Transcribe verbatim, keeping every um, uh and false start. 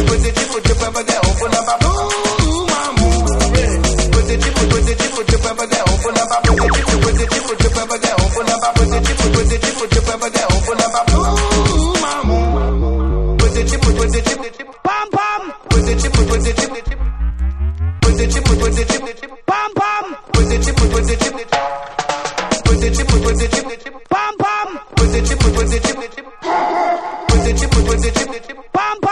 put the chip, put the pepper there, open up a boom, mamu. Put the chip, put the chip, put the pepper there, open up a put the chip, put the chip, put the pepper there, open up a put the chip, put the chip, put the pepper there, open up a boom, mamu. Put the chip, put the chip, pam pam. Put the chip, put the chip, put the chip, put the chip, pam pam. Put the chip, put the chip, put the chip, put the chip, pam pam. Put the chip, put the chip, put the chip, put the chip, pam pam.